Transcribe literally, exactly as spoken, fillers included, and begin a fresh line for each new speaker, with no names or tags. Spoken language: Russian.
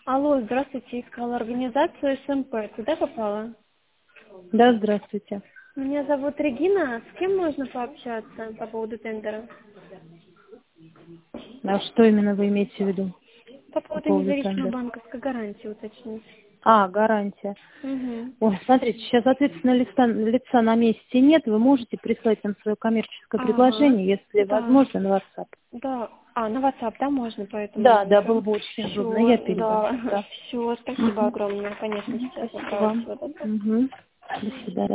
Алло, здравствуйте, искала организацию СМП. Куда попала?
Да, здравствуйте.
Меня зовут Регина. С кем можно пообщаться по поводу тендера?
А что именно вы имеете в виду
По
по
поводу
поводу
независимой
тендера?
банковской гарантии уточнить.
А, гарантия.
Угу.
Ой, смотрите, сейчас ответственного лица, лица на месте нет. Вы можете прислать нам свое коммерческое
Ага,
предложение, если
да,
возможно, на WhatsApp.
да. А, на WhatsApp, да, можно по этому
Да, да, было
номеру?
бы очень удобно. Я
Все,
передам.
да.
Да.
Все, спасибо
Мгм.
огромное. Конечно,
Мгм.
сейчас
Спасибо
отправлю
вам.
свой вопрос.
Мгм. До свидания.